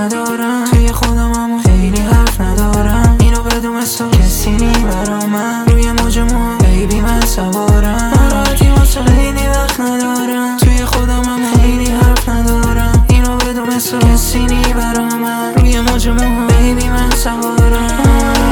ندارم، توی خودم اما خیلی حرف ندارم. اینو بدون مثل کسی نی برا من، روی موج موها بیبی من سوارم. ناراحتی واسه خیلی وقت ندارم، توی خودم اما خیلی حرف ندارم. اینو بدون مثل کسی نی برا من، روی موج موها بیبی من سوارم.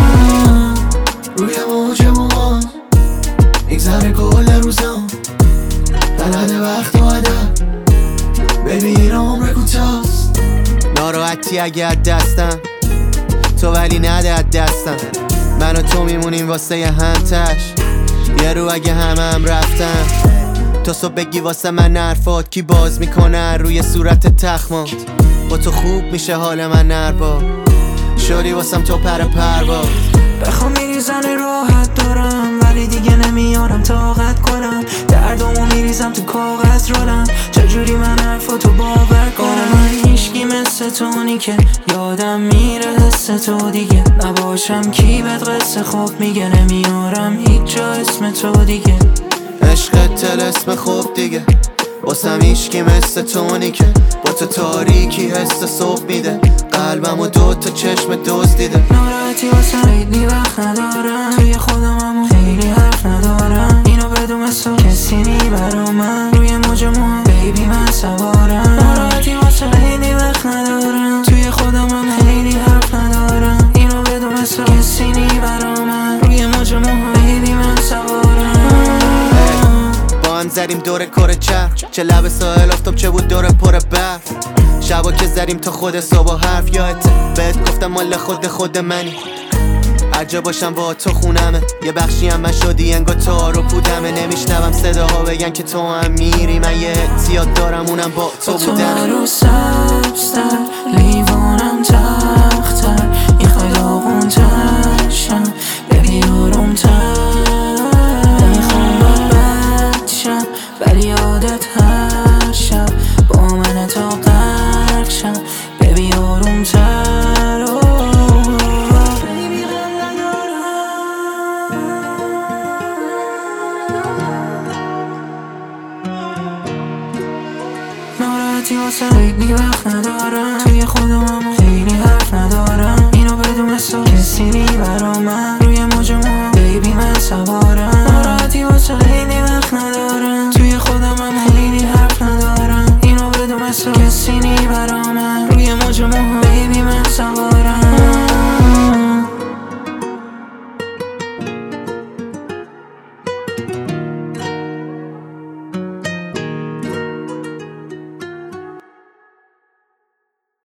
روی موج موها میگذره کل روزم، بلد وقت و عدد ببین عمر کوتاست. ناراحتی اگه دستم تو ولی نده دستم، من و تو میمونیم واسه یه همتش. یه رو اگه هم رفتم تو صبح بگی واسه من حرفات کی باز میکنه روی صورت تخمات. با تو خوب میشه حال من نربا شوری واسم تو پرواز. بخوام میریزن راحت دارم ولی دیگه نمیارم طاقت کنم. دردمو میریزم تو کاغذ رولم، چجوری من حرفاتو باور کنم. من هیشگی مثل تونی که یادم میره حس تو دیگه نباشم کی بد قصه خوب میگه. نمیارم هیچ جا اسم تو دیگه، عشق تل اسم خوب دیگه. واسم هیشگی مثل تونی که با تو تاریکی حس صبح میده. قلبم و دو تا چشم دوست دیده. ناراحتی واسه خیلی وقت ندارم، توی خودم اما خیلی حرف ندارم. اینو بدون مثل کسی نی برا من، روی موج موها بیبی من سوارم. ناراحتی واسه خیلی وقت ندارم، توی خودم اما خیلی حرف ندارم. اینو بدون مثل کسی نی برا من، روی موج موها بیبی من سوارم. با هم زدیم دور کره چرخ، چه لب ساحل آفتاب چه بود دور پر برف. شبا که زدیم تا خود صبح حرف یادت بهت گفتم مال خود منی. هر جا باشم با تو خونمه، یه بخشی هم من شدی انگار تار و پودمه. نمیشنوم صداها بگن که تو هم میری، من یه احتیاط دارم اونم با تو بودنه. تو رو سبزتر لیوانم تختر، میخوای داغونتر شم ببی آرومتر. نمیخوام بد شم ولی یادت هر شب با من تا غرق شم ببی آرومتر. ناراحتی واسه خیلی وقت ندارم.